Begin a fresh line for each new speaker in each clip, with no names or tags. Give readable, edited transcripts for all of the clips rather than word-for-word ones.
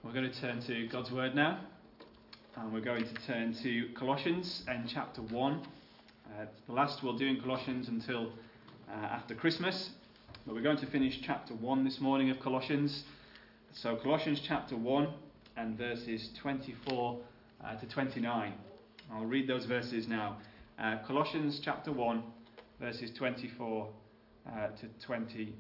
We're going to turn to God's Word now, and we're going to turn to Colossians and chapter 1. It's the last we'll do in Colossians until after Christmas, but we're going to finish chapter 1 this morning of Colossians. So Colossians chapter 1 and verses 24 to 29. I'll read those verses now. Colossians chapter 1, verses 24 to 29.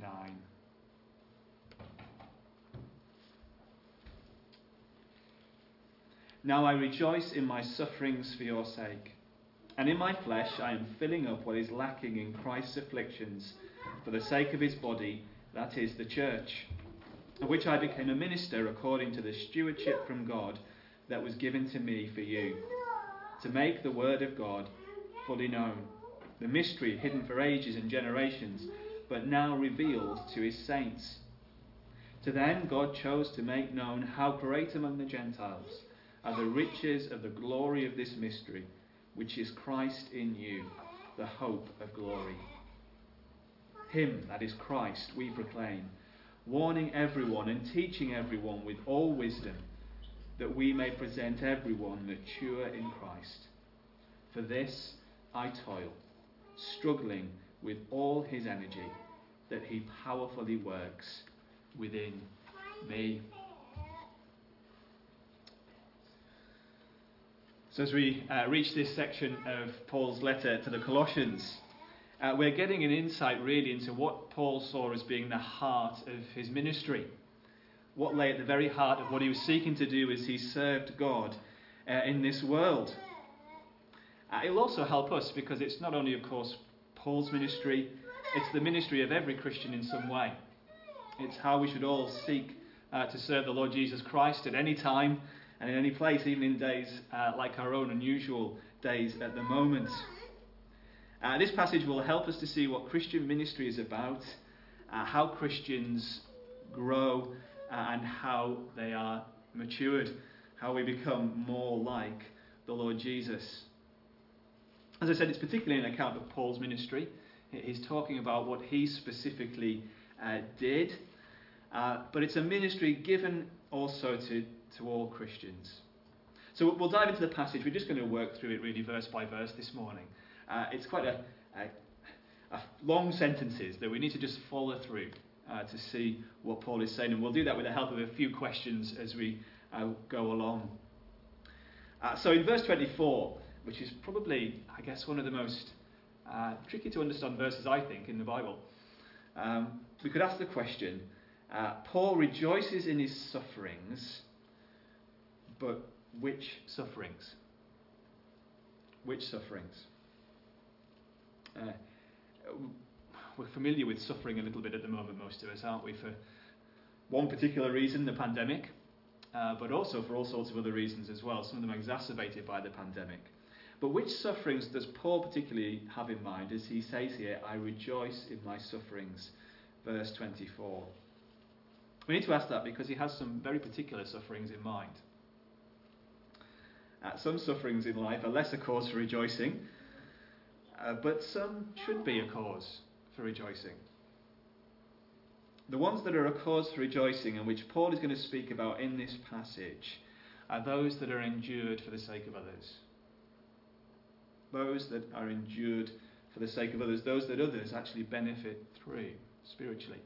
Now I rejoice in my sufferings for your sake, and in my flesh I am filling up what is lacking in Christ's afflictions for the sake of his body, that is, the church, of which I became a minister according to the stewardship from God that was given to me for you, to make the word of God fully known, the mystery hidden for ages and generations, but now revealed to his saints. To them God chose to make known how great among the Gentiles are the riches of the glory of this mystery, which is Christ in you, the hope of glory. Him, that is Christ, we proclaim, warning everyone and teaching everyone with all wisdom, that we may present everyone mature in Christ. For this I toil, struggling with all his energy, that he powerfully works within me. So as we reach this section of Paul's letter to the Colossians, we're getting an insight really into what Paul saw as being the heart of his ministry. What lay at the very heart of what he was seeking to do as he served God in this world. It'll also help us because it's not only, of course, Paul's ministry, it's the ministry of every Christian in some way. It's how we should all seek to serve the Lord Jesus Christ at any time and in any place, even in days like our own unusual days at the moment. This passage will help us to see what Christian ministry is about, how Christians grow, and how they are matured, how we become more like the Lord Jesus. As I said, it's particularly an account of Paul's ministry. He's talking about what he specifically did, but it's a ministry given also to all Christians. So we'll dive into the passage. We're just going to work through it really verse by verse this morning. It's quite a long sentences that we need to just follow through to see what Paul is saying, and we'll do that with the help of a few questions as we go along. So in verse 24, which is probably, I guess, one of the most tricky to understand verses, I think, in the Bible, we could ask the question, Paul rejoices in his sufferings, but which sufferings? Which sufferings? We're familiar with suffering a little bit at the moment, most of us, aren't we? For one particular reason, the pandemic, but also for all sorts of other reasons as well, some of them exacerbated by the pandemic. But which sufferings does Paul particularly have in mind as he says here, I rejoice in my sufferings, verse 24? We need to ask that because he has some very particular sufferings in mind. Some sufferings in life are less a cause for rejoicing, but some should be a cause for rejoicing. The ones that are a cause for rejoicing and which Paul is going to speak about in this passage are those that are endured for the sake of others. Those that are endured for the sake of others, those that others actually benefit through spiritually.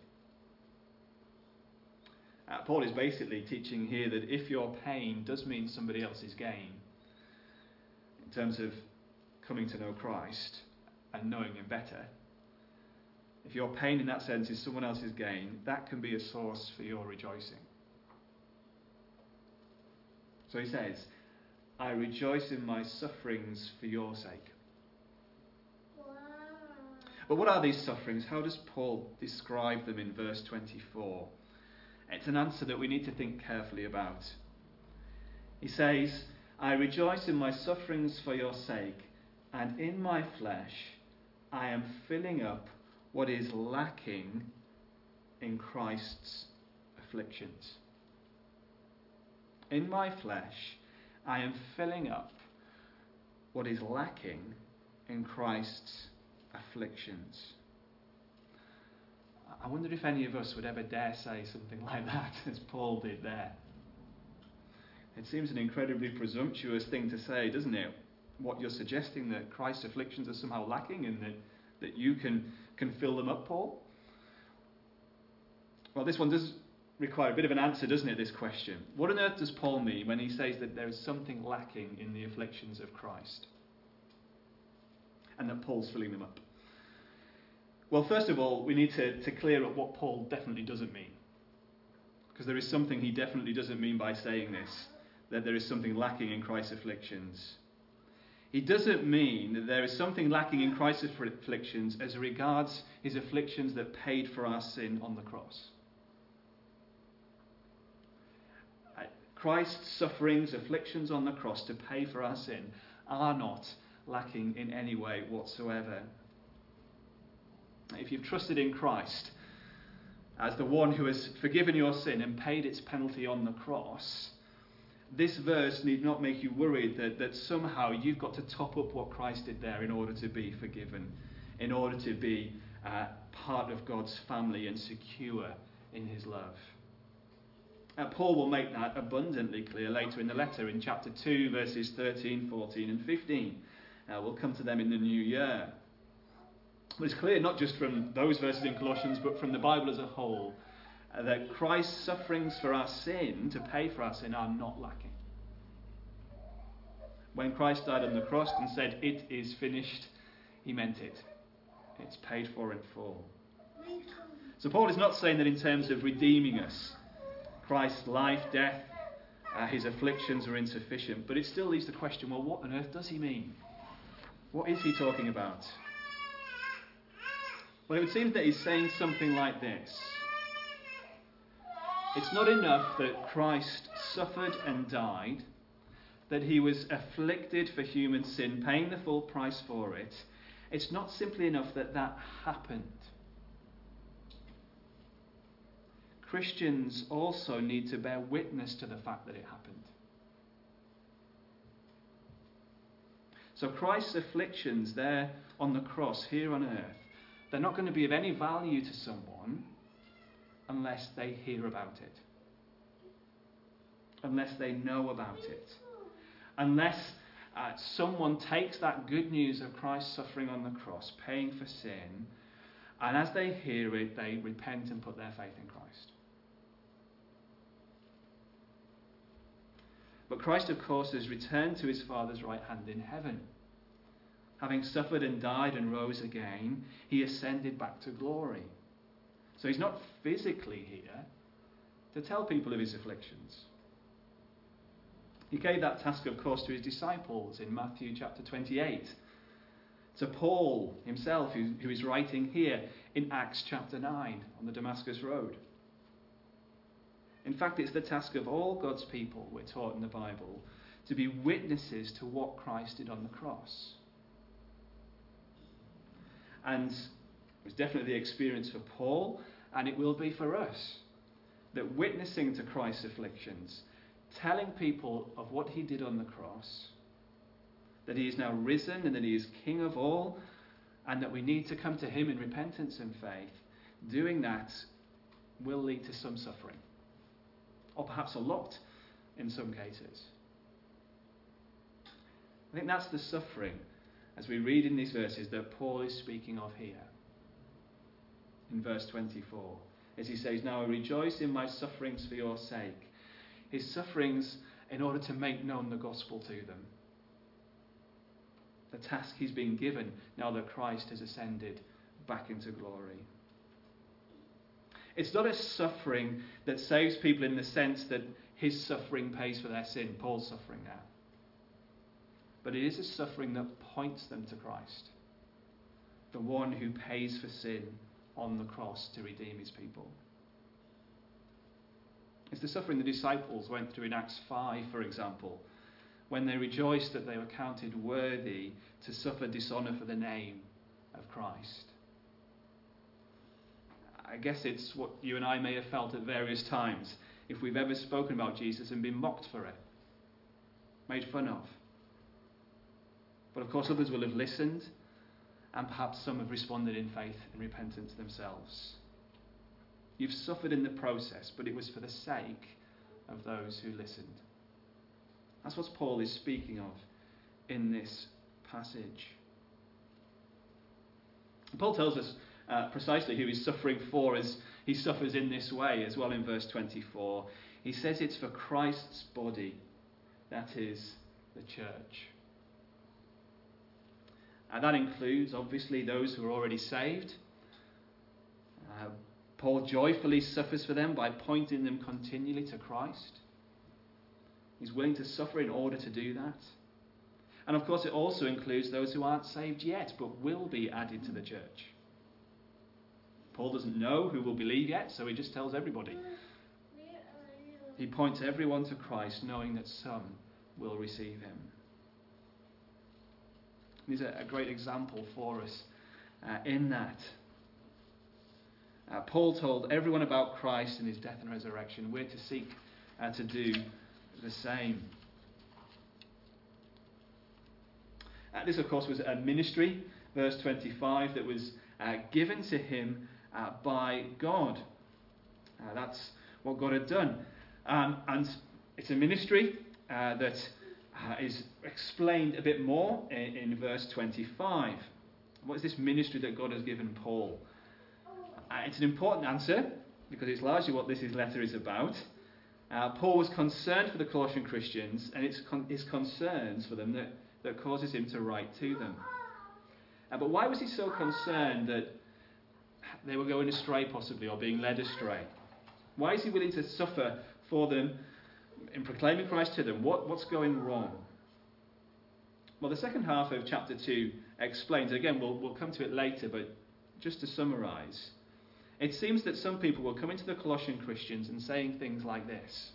Paul is basically teaching here that if your pain does mean somebody else's gain, in terms of coming to know Christ and knowing him better, if your pain in that sense is someone else's gain, that can be a source for your rejoicing. So he says, I rejoice in my sufferings for your sake. But what are these sufferings? How does Paul describe them in verse 24? It's an answer that we need to think carefully about. He says, I rejoice in my sufferings for your sake, and in my flesh I am filling up what is lacking in Christ's afflictions. In my flesh I am filling up what is lacking in Christ's afflictions. I wonder if any of us would ever dare say something like that, as Paul did there. It seems an incredibly presumptuous thing to say, doesn't it? What you're suggesting, that Christ's afflictions are somehow lacking and that you can fill them up, Paul? Well, this one does require a bit of an answer, doesn't it, this question? What on earth does Paul mean when he says that there is something lacking in the afflictions of Christ? And that Paul's filling them up. Well, first of all, we need to clear up what Paul definitely doesn't mean. Because there is something he definitely doesn't mean by saying this, that there is something lacking in Christ's afflictions. He doesn't mean that there is something lacking in Christ's afflictions as regards his afflictions that paid for our sin on the cross. Christ's sufferings, afflictions on the cross to pay for our sin are not lacking in any way whatsoever. If you've trusted in Christ as the one who has forgiven your sin and paid its penalty on the cross, this verse need not make you worried that somehow you've got to top up what Christ did there in order to be forgiven, in order to be part of God's family and secure in his love. Paul will make that abundantly clear later in the letter in chapter 2, verses 13, 14 and 15. We'll come to them in the new year. But it's clear not just from those verses in Colossians, but from the Bible as a whole, that Christ's sufferings for our sin, to pay for our sin, are not lacking. When Christ died on the cross and said, "It is finished," he meant it. It's paid for in full. So Paul is not saying that in terms of redeeming us, Christ's life, death, his afflictions are insufficient, but it still leaves the question, well, what on earth does he mean? What is he talking about? Well, it would seem that he's saying something like this. It's not enough that Christ suffered and died, that he was afflicted for human sin, paying the full price for it. It's not simply enough that that happened. Christians also need to bear witness to the fact that it happened. So Christ's afflictions there on the cross here on earth, they're not going to be of any value to someone unless they hear about it. Unless they know about it. Unless someone takes that good news of Christ's suffering on the cross, paying for sin, and as they hear it, they repent and put their faith in Christ. But Christ, of course, has returned to his Father's right hand in heaven. Having suffered and died and rose again, he ascended back to glory. So he's not physically here to tell people of his afflictions. He gave that task, of course, to his disciples in Matthew chapter 28. To Paul himself, who is writing here in Acts chapter 9 on the Damascus Road. In fact, it's the task of all God's people, we're taught in the Bible, to be witnesses to what Christ did on the cross. And it was definitely the experience for Paul, and it will be for us, that witnessing to Christ's afflictions, telling people of what he did on the cross, that he is now risen and that he is King of all, and that we need to come to him in repentance and faith, doing that will lead to some suffering. Or perhaps a lot in some cases. I think that's the suffering, as we read in these verses, that Paul is speaking of here. In verse 24, as he says, "Now I rejoice in my sufferings for your sake." His sufferings in order to make known the gospel to them. The task he's been given now that Christ has ascended back into glory. It's not a suffering that saves people in the sense that his suffering pays for their sin, Paul's suffering now. But it is a suffering that points them to Christ, the one who pays for sin on the cross to redeem his people. It's the suffering the disciples went through in Acts 5, for example, when they rejoiced that they were counted worthy to suffer dishonour for the name of Christ. I guess it's what you and I may have felt at various times if we've ever spoken about Jesus and been mocked for it, made fun of. But of course others will have listened, and perhaps some have responded in faith and repentance themselves. You've suffered in the process, but it was for the sake of those who listened. That's what Paul is speaking of in this passage. Paul tells us precisely who he's suffering for as he suffers in this way as well in verse 24. He says it's for Christ's body, that is, the church. And that includes, obviously, those who are already saved. Paul joyfully suffers for them by pointing them continually to Christ. He's willing to suffer in order to do that. And of course, it also includes those who aren't saved yet, but will be added to the church. Paul doesn't know who will believe yet, so he just tells everybody. He points everyone to Christ, knowing that some will receive him. He's a great example for us in that. Paul told everyone about Christ and his death and resurrection. We're to seek to do the same. This, of course, was a ministry, verse 25, that was given to him by God. That's what God had done. And it's a ministry that is explained a bit more in verse 25. What is this ministry that God has given Paul? It's an important answer, because it's largely what this letter is about. Paul was concerned for the Colossian Christians, and it's his concerns for them that causes him to write to them. But why was he so concerned that they were going astray, possibly, or being led astray? Why is he willing to suffer for them in proclaiming Christ to them? What's going wrong? Well, the second half of chapter 2 explains. Again, we'll come to it later, but just to summarise, it seems that some people were coming to the Colossian Christians and saying things like this.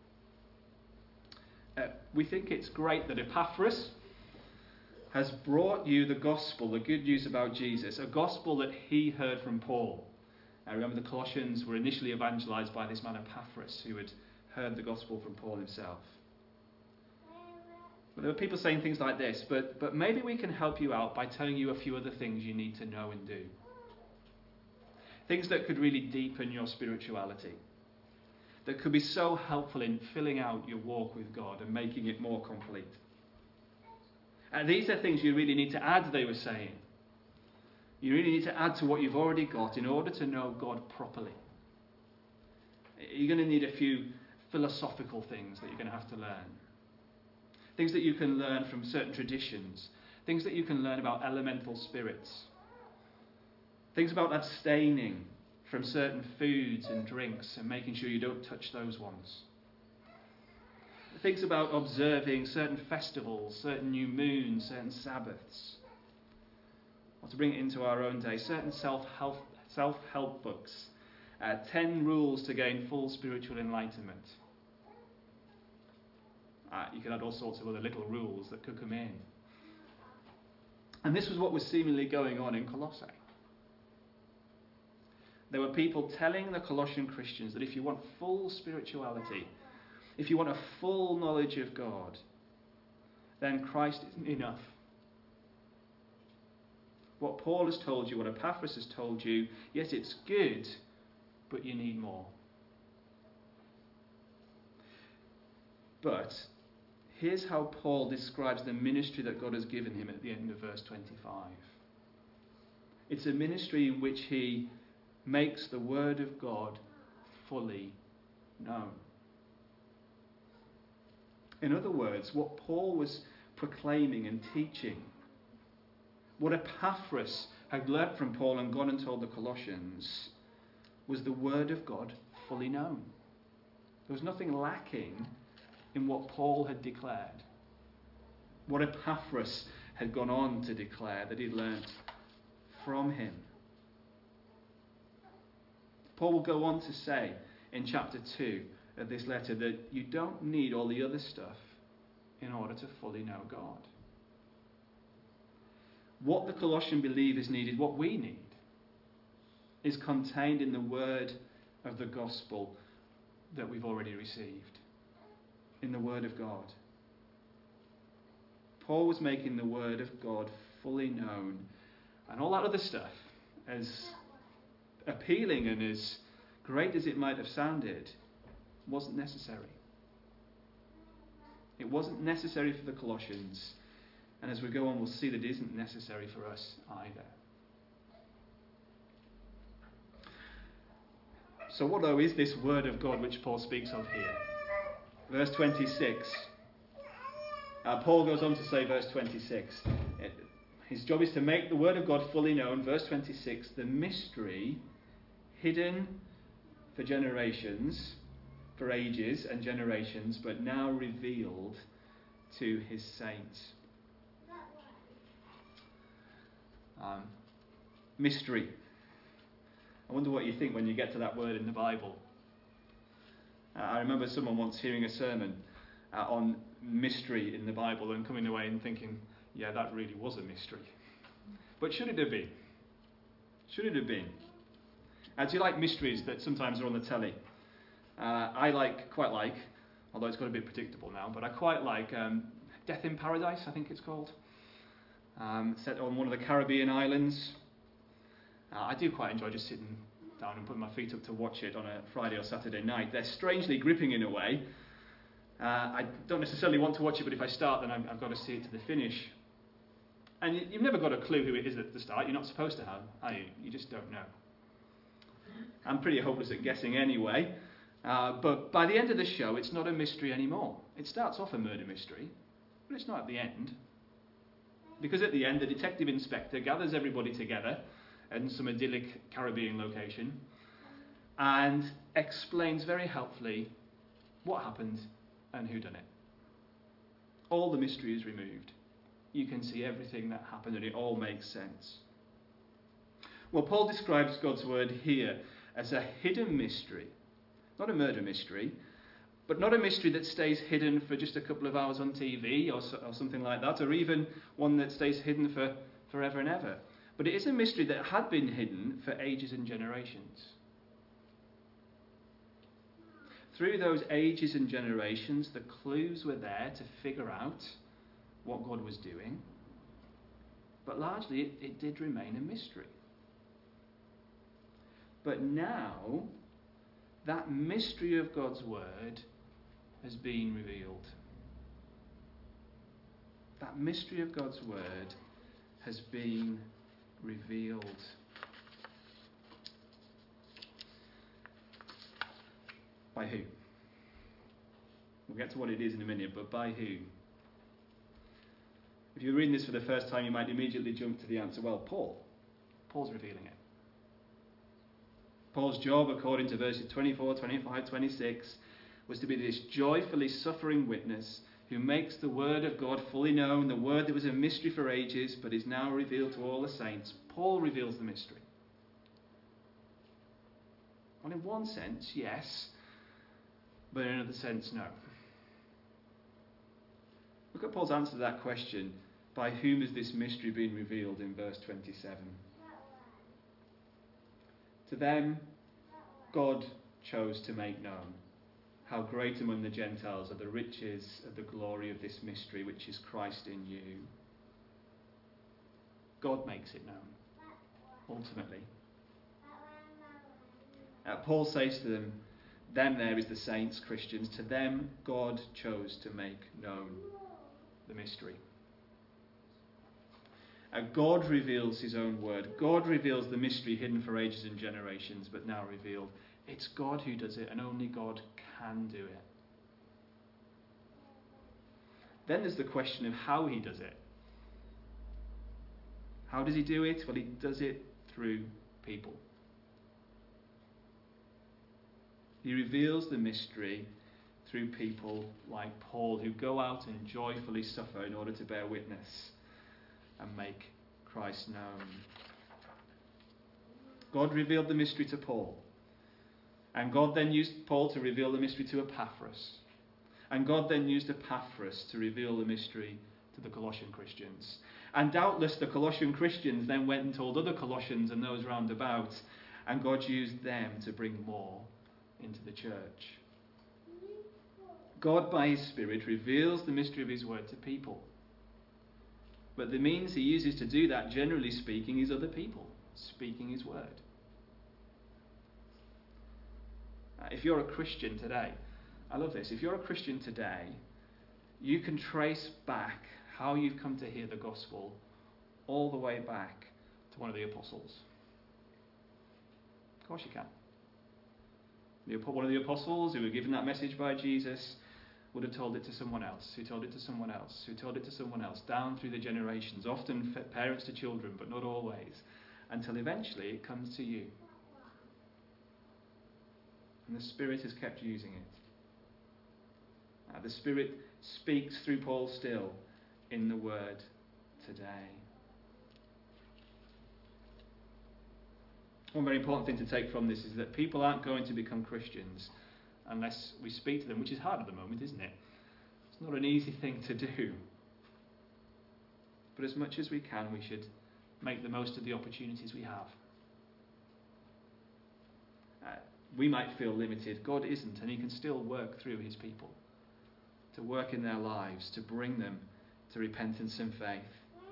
We think it's great that Epaphras has brought you the gospel, the good news about Jesus, a gospel that he heard from Paul. Remember, the Colossians were initially evangelized by this man Epaphras, who had heard the gospel from Paul himself. But there were people saying things like this, but maybe we can help you out by telling you a few other things you need to know and do. Things that could really deepen your spirituality, that could be so helpful in filling out your walk with God and making it more complete. And these are things you really need to add, they were saying. You really need to add to what you've already got in order to know God properly. You're going to need a few philosophical things that you're going to have to learn. Things that you can learn from certain traditions. Things that you can learn about elemental spirits. Things about abstaining from certain foods and drinks and making sure you don't touch those ones. Things about observing certain festivals, certain new moons, certain Sabbaths. Or to bring it into our own day, certain self-help books. 10 rules to gain full spiritual enlightenment. You can add all sorts of other little rules that could come in. And this was what was seemingly going on in Colossae. There were people telling the Colossian Christians that if you want full spirituality, if you want a full knowledge of God, then Christ isn't enough. What Paul has told you, what Epaphras has told you, yes, it's good, but you need more. But here's how Paul describes the ministry that God has given him at the end of verse 25. It's a ministry in which he makes the word of God fully known. In other words, what Paul was proclaiming and teaching, what Epaphras had learnt from Paul and gone and told the Colossians, was the word of God fully known. There was nothing lacking in what Paul had declared, what Epaphras had gone on to declare that he'd learnt from him. Paul will go on to say in chapter 2 of this letter that you don't need all the other stuff in order to fully know God. What the Colossian believers needed, what we need, is contained in the word of the gospel that we've already received, in the word of God. Paul was making the word of God fully known, and all that other stuff, as appealing and as great as it might have sounded, wasn't necessary. It wasn't necessary for the Colossians. And as we go on, we'll see that it isn't necessary for us either. So what, though, is this word of God which Paul speaks of here? Verse 26. Paul goes on to say, verse 26. His job is to make the word of God fully known. Verse 26. The mystery hidden for generations, for ages and generations, but now revealed to his saints. Mystery. I wonder what you think when you get to that word in the Bible. I remember someone once hearing a sermon on mystery in the Bible and coming away and thinking, yeah, that really was a mystery. But should it have been? Should it have been? Do you like mysteries that sometimes are on the telly? I quite like, although it's got a bit predictable now, but I quite like Death in Paradise, I think it's called. Set on one of the Caribbean islands. I do quite enjoy just sitting down and putting my feet up to watch it on a Friday or Saturday night. They're strangely gripping in a way. I don't necessarily want to watch it, but if I start, then I've got to see it to the finish. And you've never got a clue who it is at the start. You're not supposed to have, are you? You just don't know. I'm pretty hopeless at guessing anyway. But by the end of the show, it's not a mystery anymore. It starts off a murder mystery, but it's not at the end. Because at the end, the detective inspector gathers everybody together in some idyllic Caribbean location and explains very helpfully what happened and who done it. All the mystery is removed. You can see everything that happened and it all makes sense. Well, Paul describes God's word here as a hidden mystery. Not a murder mystery, but not a mystery that stays hidden for just a couple of hours on TV or something like that, or even one that stays hidden for forever and ever. But it is a mystery that had been hidden for ages and generations. Through those ages and generations, the clues were there to figure out what God was doing, but largely it did remain a mystery. But now, that mystery of God's word has been revealed. That mystery of God's word has been revealed. By who? We'll get to what it is in a minute, but by who? If you're reading this for the first time, you might immediately jump to the answer, well, Paul. Paul's revealing it. Paul's job, according to verses 24, 25, 26, was to be this joyfully suffering witness who makes the word of God fully known, the word that was a mystery for ages, but is now revealed to all the saints. Paul reveals the mystery. Well, in one sense, yes, but in another sense, no. Look at Paul's answer to that question. By whom has this mystery been revealed in verse 27? To them, God chose to make known how great among the Gentiles are the riches of the glory of this mystery, which is Christ in you. God makes it known, ultimately. Paul says to them there is the saints, Christians, to them God chose to make known the mystery. God reveals his own word. God reveals the mystery hidden for ages and generations, but now revealed. It's God who does it, and only God can do it. Then there's the question of how he does it. How does he do it? Well, he does it through people. He reveals the mystery through people like Paul, who go out and joyfully suffer in order to bear witness and make Christ known. God revealed the mystery to Paul. And God then used Paul to reveal the mystery to Epaphras. And God then used Epaphras to reveal the mystery to the Colossian Christians. And doubtless the Colossian Christians then went and told other Colossians and those round about, and God used them to bring more into the church. God, by his Spirit, reveals the mystery of his word to people. But the means he uses to do that, generally speaking, is other people speaking his word. If you're a Christian today, I love this, if you're a Christian today, You can trace back how you've come to hear the gospel all the way back to one of the apostles. Of course you can. One of the apostles who were given that message by Jesus would have told it to someone else, who told it to someone else, who told it to someone else, down through the generations, often parents to children, but not always, until eventually it comes to you. And the Spirit has kept using it. The Spirit speaks through Paul still in the Word today. One very important thing to take from this is that people aren't going to become Christians unless we speak to them, which is hard at the moment, isn't it? It's not an easy thing to do. But as much as we can, we should make the most of the opportunities we have. We might feel limited. God isn't, and He can still work through His people, to work in their lives, to bring them to repentance and faith.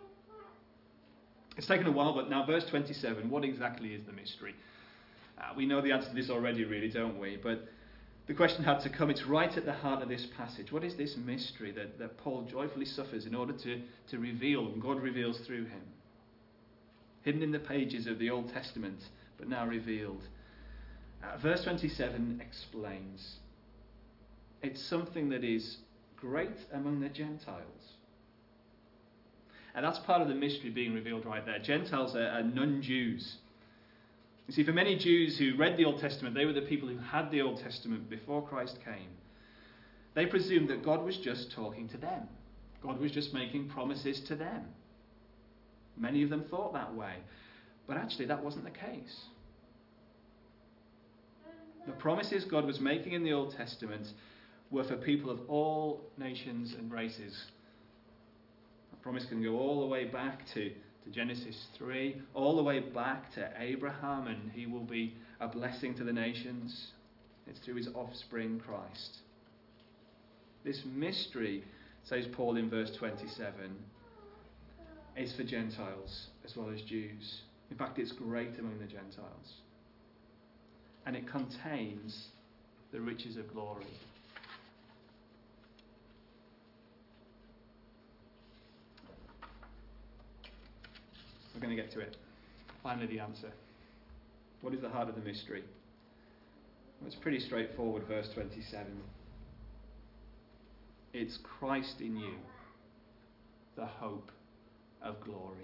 It's taken a while, but now verse 27, what exactly is the mystery? We know the answer to this already, really, don't we? But the question had to come. It's right at the heart of this passage. What is this mystery that Paul joyfully suffers in order to reveal, and God reveals through him? Hidden in the pages of the Old Testament, but now revealed. Verse 27 explains. It's something that is great among the Gentiles. And that's part of the mystery being revealed right there. Gentiles are non-Jews. You see, for many Jews who read the Old Testament, they were the people who had the Old Testament before Christ came. They presumed that God was just talking to them. God was just making promises to them. Many of them thought that way. But actually, that wasn't the case. The promises God was making in the Old Testament were for people of all nations and races. That promise can go all the way back to Genesis 3, all the way back to Abraham, and he will be a blessing to the nations. It's through his offspring, Christ. This mystery, says Paul in verse 27, is for Gentiles as well as Jews. In fact, it's great among the Gentiles. And it contains the riches of glory. We're going to get to it. Finally, the answer. What is the heart of the mystery? Well, it's pretty straightforward, verse 27. It's Christ in you, the hope of glory.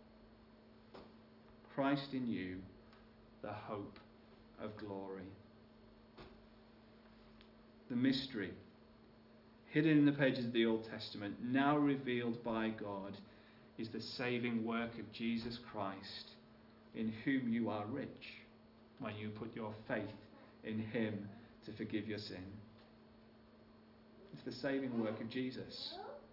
Christ in you, the hope of glory. The mystery, hidden in the pages of the Old Testament, now revealed by God, is the saving work of Jesus Christ, in whom you are rich when you put your faith in him to forgive your sin. It's the saving work of Jesus.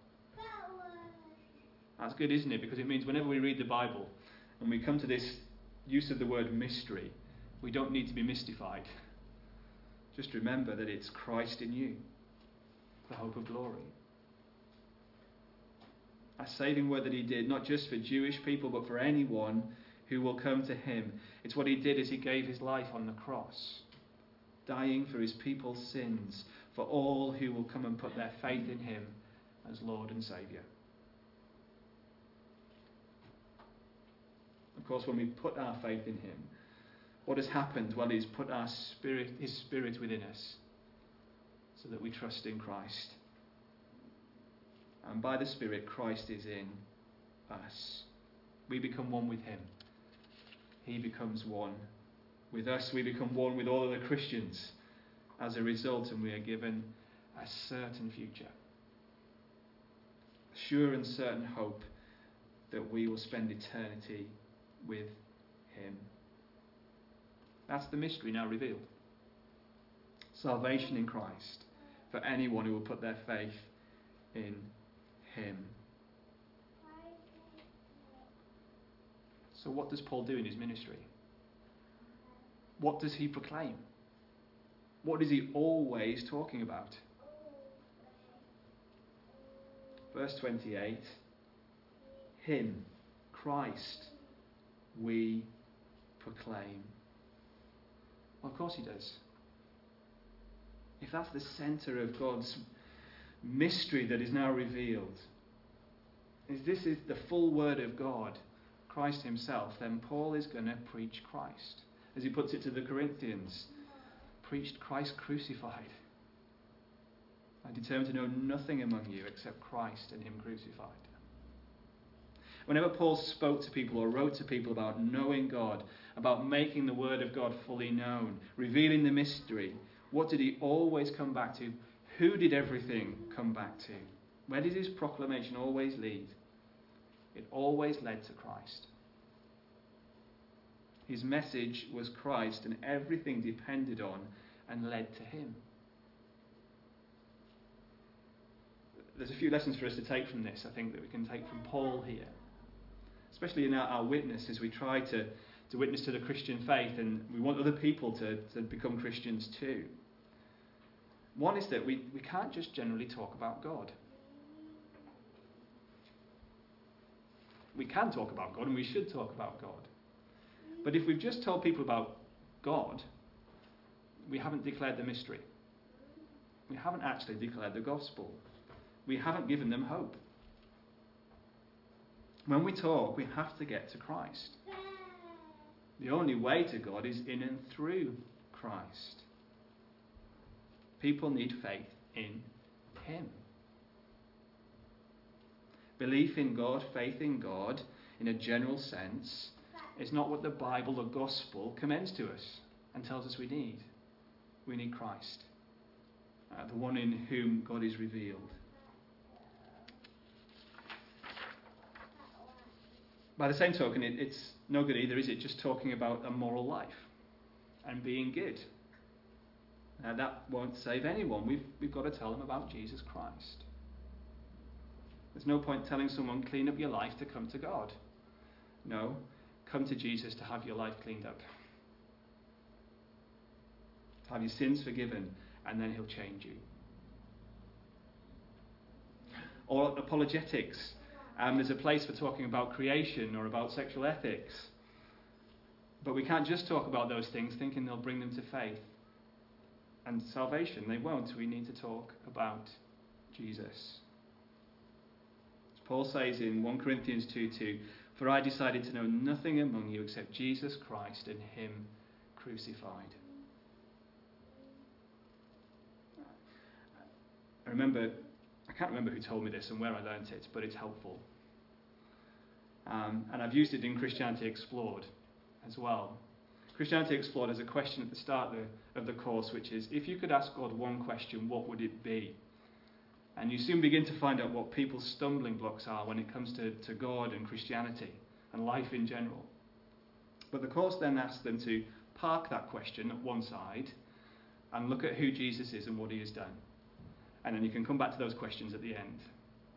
That's good, isn't it? Because it means whenever we read the Bible and we come to this use of the word mystery, we don't need to be mystified. Just remember that it's Christ in you, the hope of glory. A saving work that he did, not just for Jewish people, but for anyone who will come to him. It's what he did as he gave his life on the cross, dying for his people's sins, for all who will come and put their faith in him as Lord and Saviour. Of course, when we put our faith in him, what has happened? Well, he's put his spirit within us so that we trust in Christ. And by the Spirit, Christ is in us. We become one with him. He becomes one with us. We become one with all other Christians as a result, and we are given a certain future. Sure and certain hope that we will spend eternity with him. That's the mystery now revealed. Salvation in Christ for anyone who will put their faith in him. So what does Paul do in his ministry? What does he proclaim? What is he always talking about? Verse 28, him, Christ, we proclaim. Well, of course he does. If that's the centre of God's mystery that is now revealed, if this is the full word of God, Christ himself, then Paul is going to preach Christ. As he puts it to the Corinthians, preached Christ crucified. I determined to know nothing among you except Christ and him crucified. Whenever Paul spoke to people or wrote to people about knowing God, about making the word of God fully known, revealing the mystery, what did he always come back to? Who did everything come back to? Where did his proclamation always lead? It always led to Christ. His message was Christ, and everything depended on and led to him. There's a few lessons for us to take from this, I think, that we can take from Paul here. Especially in our witness, as we try to witness to the Christian faith, and we want other people to become Christians too. One is that we can't just generally talk about God. We can talk about God, and we should talk about God. But if we've just told people about God, we haven't declared the mystery. We haven't actually declared the gospel. We haven't given them hope. When we talk, we have to get to Christ. The only way to God is in and through Christ. People need faith in him. Belief in God, faith in God, in a general sense, is not what the Bible or gospel commends to us and tells us we need. We need Christ, the one in whom God is revealed. By the same token, it's no good either, is it, just talking about a moral life and being good. That won't save anyone. We've got to tell them about Jesus Christ. There's no point telling someone, clean up your life to come to God. No, come to Jesus to have your life cleaned up. To have your sins forgiven, and then he'll change you. Or apologetics. There's a place for talking about creation or about sexual ethics. But we can't just talk about those things thinking they'll bring them to faith and salvation. They won't. We need to talk about Jesus. As Paul says in 1 Corinthians 2:2, "For I decided to know nothing among you except Jesus Christ and him crucified." I can't remember who told me this and where I learnt it, but it's helpful. And I've used it in Christianity Explored as well. Christianity Explored has a question at the start of the course, which is, if you could ask God one question, what would it be? And you soon begin to find out what people's stumbling blocks are when it comes to God and Christianity and life in general. But the course then asks them to park that question at one side and look at who Jesus is and what he has done. And then you can come back to those questions at the end.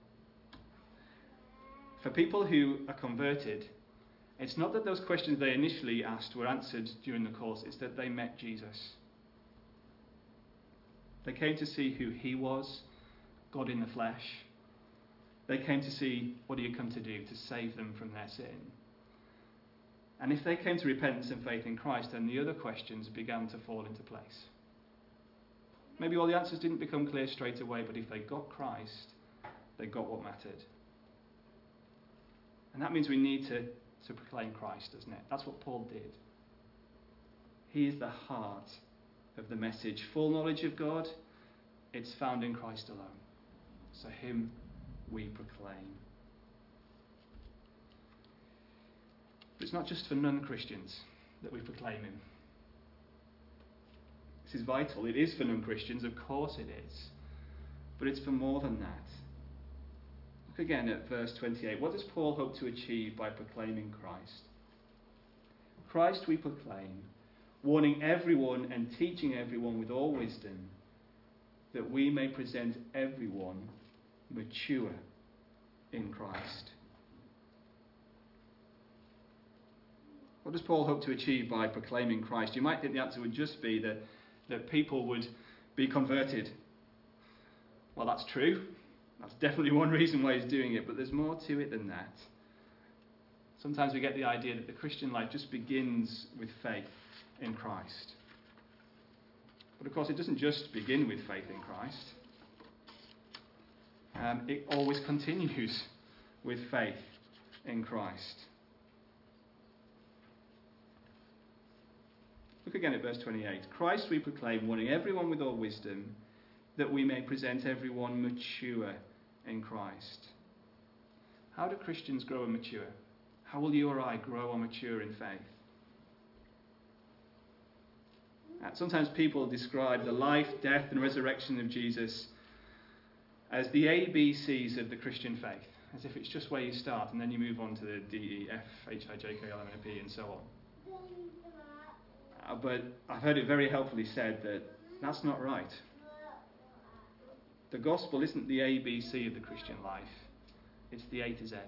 For people who are converted, it's not that those questions they initially asked were answered during the course, it's that they met Jesus. They came to see who he was, God in the flesh. They came to see what he had come to do to save them from their sin. And if they came to repentance and faith in Christ, then the other questions began to fall into place. Maybe all the answers didn't become clear straight away, but if they got Christ, they got what mattered. And that means we need to proclaim Christ, doesn't it? That's what Paul did. He is the heart of the message. Full knowledge of God, it's found in Christ alone. So him we proclaim. But it's not just for non-Christians that we proclaim him. This is vital. It is for non-Christians, of course it is. But it's for more than that. Look again at verse 28. What does Paul hope to achieve by proclaiming Christ? Christ we proclaim, warning everyone and teaching everyone with all wisdom, that we may present everyone mature in Christ. What does Paul hope to achieve by proclaiming Christ? You might think the answer would just be that people would be converted. Well, that's true. That's definitely one reason why he's doing it, but there's more to it than that. Sometimes we get the idea that the Christian life just begins with faith in Christ. But of course, it doesn't just begin with faith in Christ. it always continues with faith in Christ. Look again at verse 28. Christ we proclaim, warning everyone with all wisdom, that we may present everyone mature in Christ. How do Christians grow and mature? How will you or I grow or mature in faith? Sometimes people describe the life, death and resurrection of Jesus as the ABCs of the Christian faith, as if it's just where you start and then you move on to the D, E, F, H, I, J, K, L, M, N, P and so on. But I've heard it very helpfully said that that's not right. The gospel isn't the ABC of the Christian life, it's the A to Z.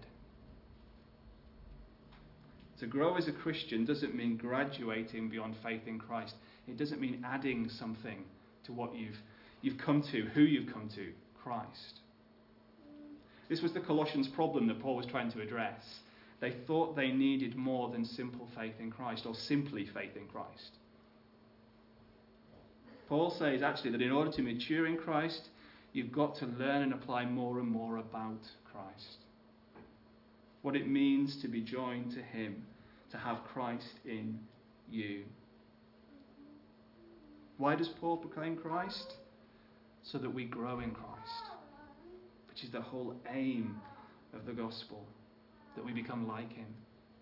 To grow as a Christian doesn't mean graduating beyond faith in Christ. It doesn't mean adding something to what you've come to, who you've come to, Christ. This was the Colossians' problem that Paul was trying to address. They thought they needed more than simple faith in Christ, or simply faith in Christ. Paul says actually that in order to mature in Christ, you've got to learn and apply more and more about Christ. What it means to be joined to him, to have Christ in you. Why does Paul proclaim Christ? So that we grow in Christ, which is the whole aim of the gospel, that we become like him.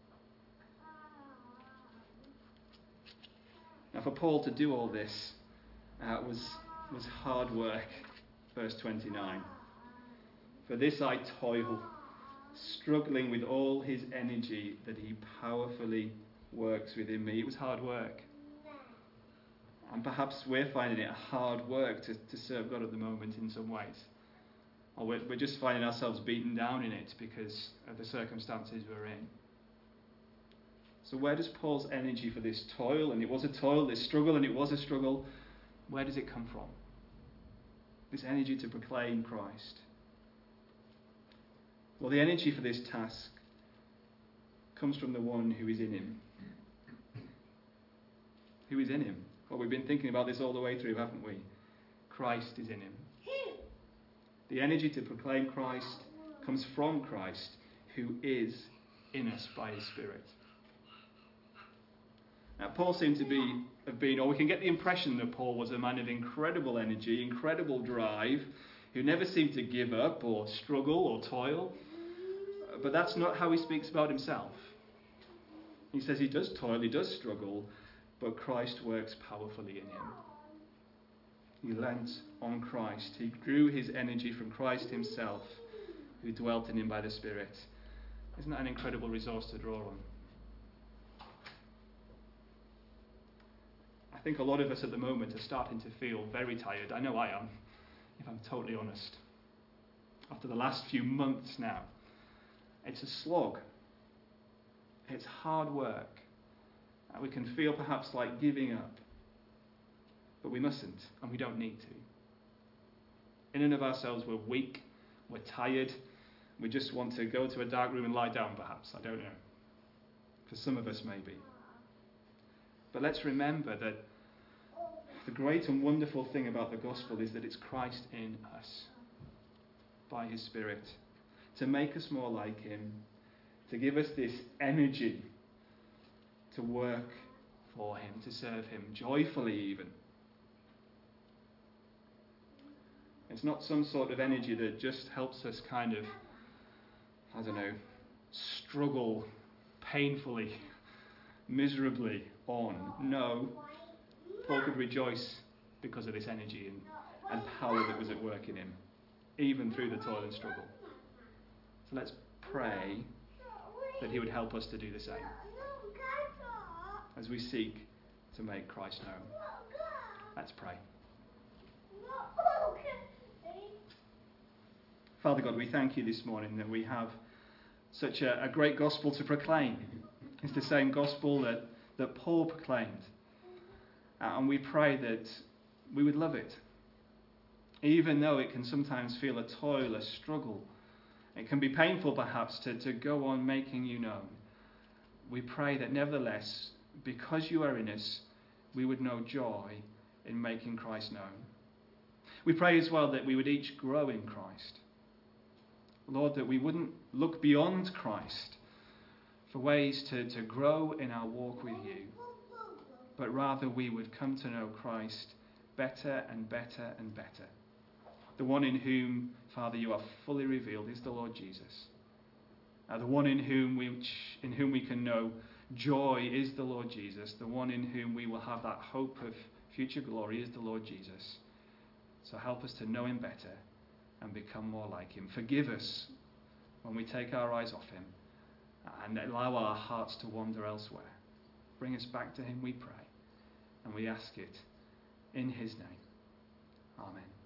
Now for Paul to do all this was hard work. Verse 29. For this I toil, struggling with all his energy that he powerfully works within me. It was hard work. And perhaps we're finding it hard work to serve God at the moment in some ways. Or we're just finding ourselves beaten down in it because of the circumstances we're in. So where does Paul's energy for this toil, and it was a toil, this struggle, and it was a struggle, where does it come from? This energy to proclaim Christ. Well, the energy for this task comes from the one who is in him. Who is in him? Well, we've been thinking about this all the way through, haven't we? Christ is in him. The energy to proclaim Christ comes from Christ, who is in us by his Spirit. Now, Paul seemed to have been, or we can get the impression that Paul was a man of incredible energy, incredible drive, who never seemed to give up or struggle or toil. But that's not how he speaks about himself. He says he does toil, he does struggle, but Christ works powerfully in him. He leant on Christ. He drew his energy from Christ himself, who dwelt in him by the Spirit. Isn't that an incredible resource to draw on? I think a lot of us at the moment are starting to feel very tired. I know I am, if I'm totally honest. After the last few months now, it's a slog. It's hard work. We can feel perhaps like giving up. But we mustn't, and we don't need to. In and of ourselves, we're weak, we're tired, we just want to go to a dark room and lie down perhaps, I don't know. For some of us maybe. But let's remember that the great and wonderful thing about the gospel is that it's Christ in us, by his Spirit, to make us more like him, to give us this energy to work for him, to serve him, joyfully even. It's not some sort of energy that just helps us kind of, struggle painfully, miserably on. No, Paul could rejoice because of this energy and power that was at work in him, even through the toil and struggle. So let's pray that he would help us to do the same as we seek to make Christ known. Let's pray. Father God, we thank you this morning that we have such a great gospel to proclaim. It's the same gospel that Paul proclaimed. And we pray that we would love it. Even though it can sometimes feel a toil, a struggle. It can be painful perhaps to go on making you known. We pray that nevertheless, because you are in us, we would know joy in making Christ known. We pray as well that we would each grow in Christ. Lord, that we wouldn't look beyond Christ for ways to grow in our walk with you, but rather we would come to know Christ better and better and better. The one in whom, Father, you are fully revealed is the Lord Jesus. The one in whom we can know joy is the Lord Jesus. The one in whom we will have that hope of future glory is the Lord Jesus. So help us to know him better and become more like him. Forgive us when we take our eyes off him and allow our hearts to wander elsewhere. Bring us back to him, we pray. And we ask it in his name. Amen.